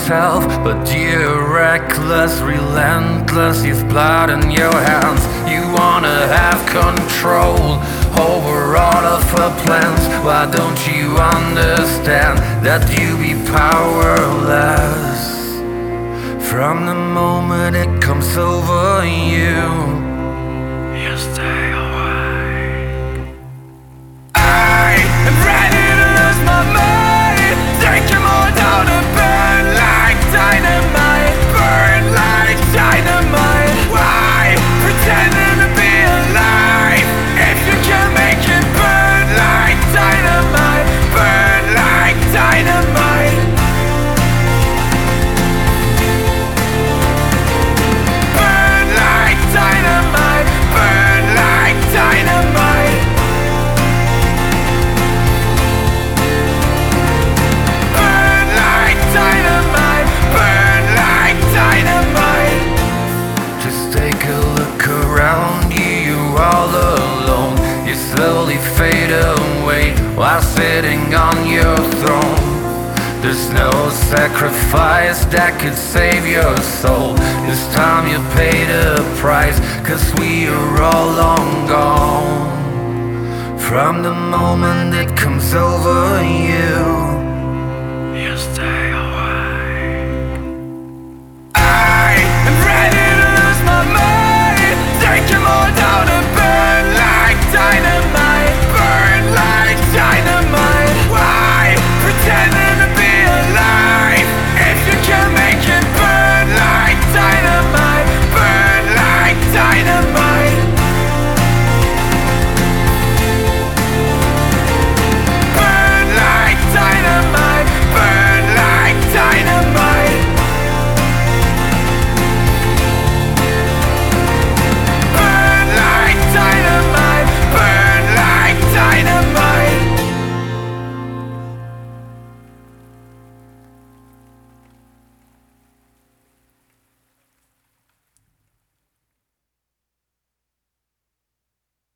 yourself, but you're reckless, relentless. You've blood in your hands. You wanna have control over all of her plans. Why don't you understand that you be powerless from the moment it comes over you? You stay away. I am ready to lose my mind. Take them all down and burn like dynamite. Burn like dynamite. Why pretending to be alive if you can make it burn like dynamite? Burn like dynamite. Burn like dynamite. Burn like dynamite. Burn like dynamite. Burn like dynamite. Just take a look around you, you're all alone. You slowly fade away while sitting on your throne. There's no sacrifice that could save your soul. This time you pay the price, 'cause we are all long gone from the moment it comes over you. You stay